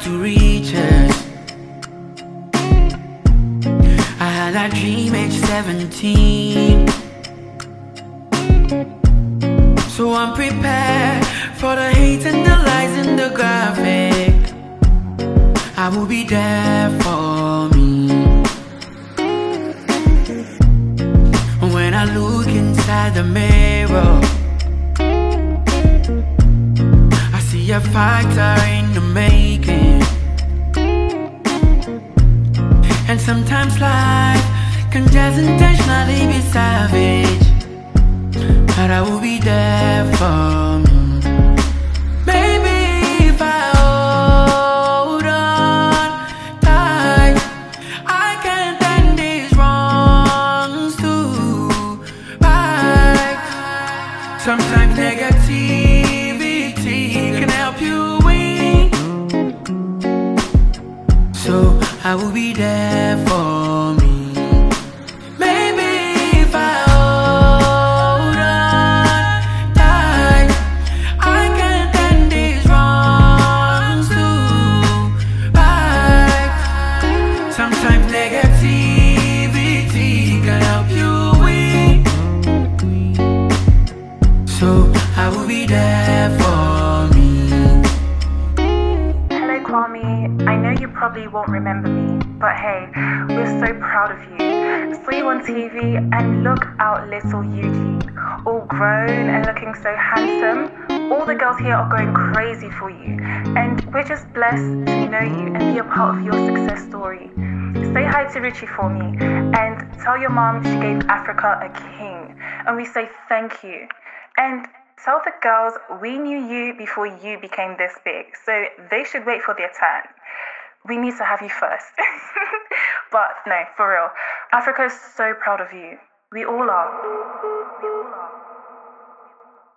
to reach us. I had that dream age 17, so I'm prepared for the hate and the lies and the graphic. I will be there for me. When I look inside the mirror, I see a fighter in the making. And sometimes life can just intentionally be savage, but I will be there for me. Maybe if I hold on tight, I can turn these wrongs to right. Sometimes negativity can help you win, so I will be there for me. Maybe if I hold on tight, I can turn these wrongs to right. Sometimes negativity can help you win, so I will be there for me. Hello Kwame, I know you probably won't remember me, but hey, we're so proud of you. Saw you on TV and look out little Eugene, all grown and looking so handsome. All the girls here are going crazy for you, and we're just blessed to know you and be a part of your success story. Say hi to Richie for me and tell your mom she gave Africa a king, and we say thank you. And tell the girls we knew you before you became this big, so they should wait for their turn. We need to have you first. But no, for real, Africa is so proud of you. We all are.